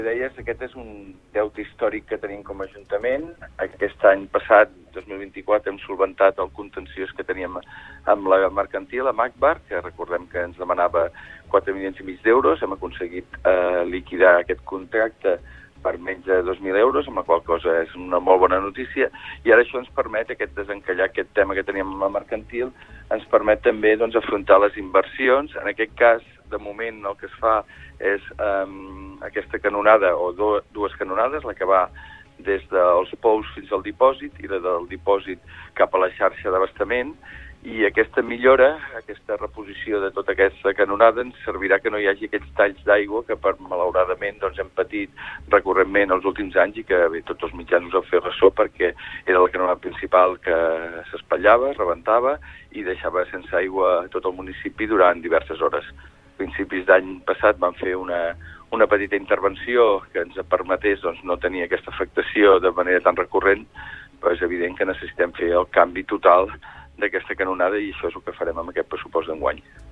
Deies, aquest és un deute històric que tenim com a Ajuntament. Aquest any passat, 2024, hem solventat el contenciós que teníem amb la mercantil, amb Agbar, que recordem que ens demanava 4,5 milions d'euros. Hem aconseguit liquidar aquest contracte per menys de 2.000 euros, amb la qual cosa és una molt bona notícia, i ara això ens permet, desencallar aquest tema que teníem amb la mercantil, ens permet també afrontar les inversions. En aquest cas, de moment, el que es fa és aquesta canonada, o dues canonades, la que va des dels pous fins al dipòsit i la del dipòsit cap a la xarxa d'abastament, i aquesta millora, aquesta reposició de tota aquesta canonada ens servirà que no hi hagi aquests talls d'aigua que malauradament hem patit recurrentment els últims anys i que tots els mitjans us heu fet ressò perquè era la canonada principal que s'espatllava, rebentava i deixava sense aigua tot el municipi durant diverses hores. A principis d'any passat vam fer una petita intervenció que ens permetés no tenir aquesta afectació de manera tan recurrent, però és evident que necessitem fer el canvi total d'aquesta canonada i això és el que farem amb aquest pressupost d'enguany.